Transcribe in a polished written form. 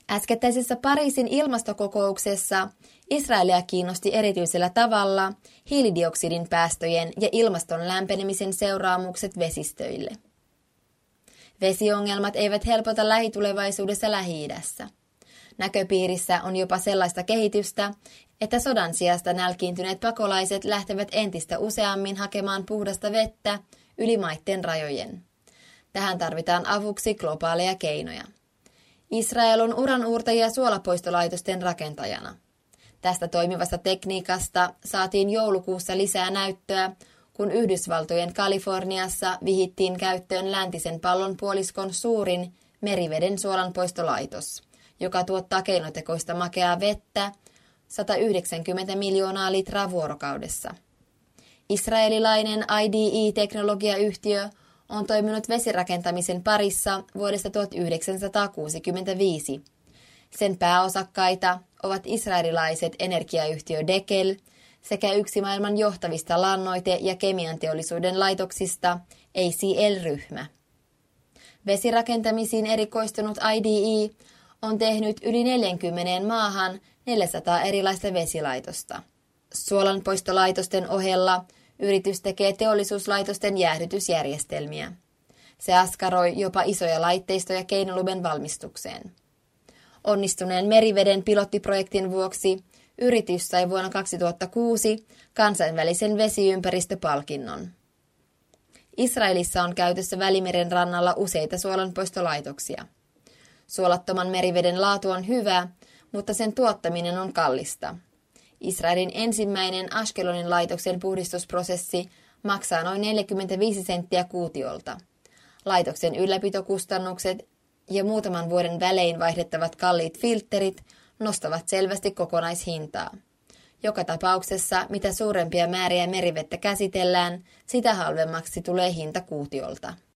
Äskettäisessä Pariisin ilmastokokouksessa Israelia kiinnosti erityisellä tavalla hiilidioksidin päästöjen ja ilmaston lämpenemisen seuraamukset vesistöille. Vesiongelmat eivät helpota lähitulevaisuudessa Lähi-idässä. Näköpiirissä on jopa sellaista kehitystä, että sodan sijasta nälkiintyneet pakolaiset lähtevät entistä useammin hakemaan puhdasta vettä yli maiden rajojen. Tähän tarvitaan avuksi globaaleja keinoja. Israel on uranuurtajia suolapoistolaitosten rakentajana. Tästä toimivasta tekniikasta saatiin joulukuussa lisää näyttöä, kun Yhdysvaltojen Kaliforniassa vihittiin käyttöön läntisen pallonpuoliskon suurin meriveden suolanpoistolaitos, joka tuottaa keinotekoista makeaa vettä 190 miljoonaa litraa vuorokaudessa. Israelilainen IDE-teknologiayhtiö on toiminut vesirakentamisen parissa vuodesta 1965. Sen pääosakkaita ovat israelilaiset energiayhtiö Dekel sekä yksi maailman johtavista lannoite- ja kemianteollisuuden laitoksista ACL-ryhmä. Vesirakentamisiin erikoistunut IDE on tehnyt yli 40 maahan 400 erilaista vesilaitosta. Suolanpoistolaitosten ohella yritys tekee teollisuuslaitosten jäähdytysjärjestelmiä. Se askaroi jopa isoja laitteistoja keinolumen valmistukseen. Onnistuneen meriveden pilottiprojektin vuoksi yritys sai vuonna 2006 kansainvälisen vesiympäristöpalkinnon. Israelissa on käytössä Välimeren rannalla useita suolanpoistolaitoksia. Suolattoman meriveden laatu on hyvä, mutta sen tuottaminen on kallista. Israelin ensimmäinen Ashkelonin laitoksen puhdistusprosessi maksaa noin 45 senttiä kuutiolta. Laitoksen ylläpitokustannukset ja muutaman vuoden välein vaihdettavat kalliit filtterit nostavat selvästi kokonaishintaa. Joka tapauksessa, mitä suurempia määriä merivettä käsitellään, sitä halvemmaksi tulee hinta kuutiolta.